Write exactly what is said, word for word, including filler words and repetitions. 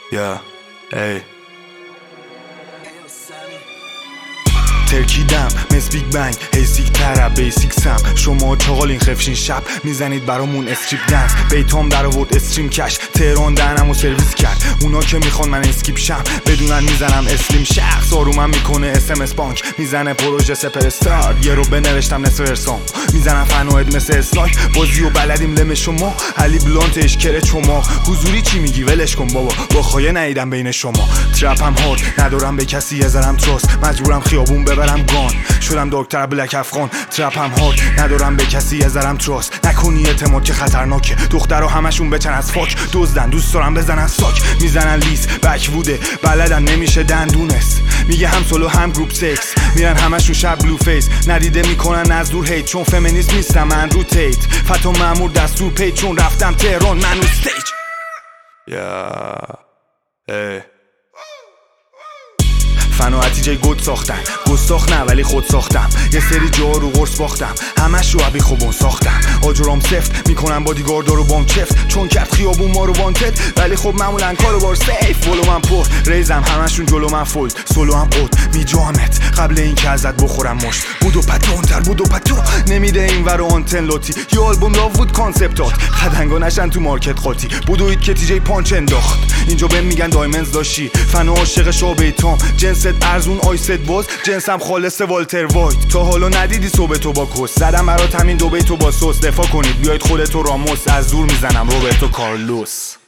یا ای ترکیدم مس بیگ بنگ هیسیک ترب بیسیک سم شما چاقالین خفشین شب میزنید برامون استریپ دنس بیتام در آورد استریم کش تهران دهنمو سرویس کرد اونا که میخوان من اسکیپ شم بدونن میزنم اسلیم شخص آرومم میکنه اس ام اس بانک میزنه پروژه سپر استار یه رو بنوشتم نصف ارسام میزنم فنوید مثل اسلاک بازی و بلدیم لم شما علی بلانتش کره شما حضوری چی میگی ولش کن بابا با خایه نیدم بین شما ترپم هارد ندارم به کسی یزرم تراست مجبورم خیابون ببرم گان شدم دکتر بلک افغان ترپم هارد ندارم به کسی یزرم تراست نکنی اعتماد که خطرناکه دخترها همشون بچن از فاک دزدن دوست دارم بزنن ساک میزنن لیس بک بوده بلدن نمیشه دندونست میگه هم سولو هم گروپ سکس میرن همشون شب بلو فیس ندیده میکنن از دور هیت چون فمینیست نیستم من رو تیت فتو مامور دستور پیچ چون رفتم تهران من رو استیج یا ای فن و عتیجه گود ساختن گستاخ نه ولی خود ساختم یه سری جا رو قرص باختم همش رو عبی خوبون ساختم آجرام سفت میکنم بادیگاردا رو بام چفت چون کرد خیابون ما رو وانتد ولی خب معمولا کارو بار سیف ولو من پر ریزم همشون جلو من فولد سولو هم قد میجامت قبل این که ازت بخورم مشت بودو پتو تر بودو پتو نمیده این ور آنتن لاتی یه آلبوم لاو بود کانسپتات خدنگا نشن تو مارکت قاطی بودوید که تی جی پانچ انداخت اینجا بهم میگن دایمنز داشی فن و عاشق شابیتام جنست ارزون آیست باز جنسم خالص والتر وایت تا حالا ندیدی صبح تو با کس زدم برات همین دو بیتو با سس دفاع کنید بیاید خودتو راموس از دور میزنم روبرتو کارلوس